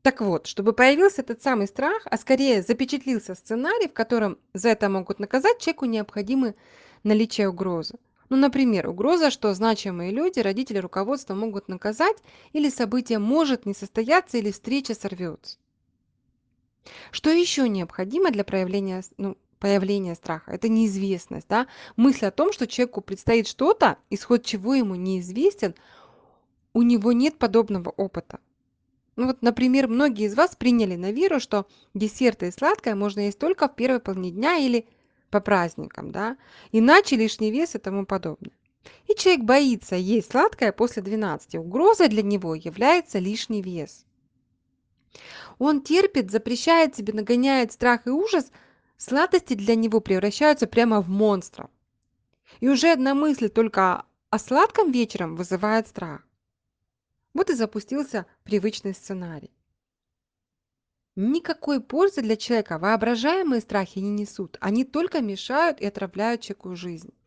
Так вот, чтобы появился этот самый страх, а скорее запечатлился сценарий, в котором за это могут наказать, человеку необходимо наличие угрозы. Ну, например, угроза, что значимые люди, родители, руководство могут наказать, или событие может не состояться, или встреча сорвется. Что еще необходимо для проявления, появления страха? Это неизвестность, да? Мысль о том, что человеку предстоит что-то, исход чего ему неизвестен, у него нет подобного опыта. Ну вот, например, многие из вас приняли на веру, что десерты и сладкое можно есть только в первой половине дня или по праздникам, да, иначе лишний вес и тому подобное. И человек боится есть сладкое после 12. Угрозой для него является лишний вес. Он терпит, запрещает себе, нагоняет страх и ужас, сладости для него превращаются прямо в монстров. И уже одна мысль только о сладком вечером вызывает страх. Вот и запустился привычный сценарий. Никакой пользы для человека воображаемые страхи не несут. Они только мешают и отравляют человеку жизнь.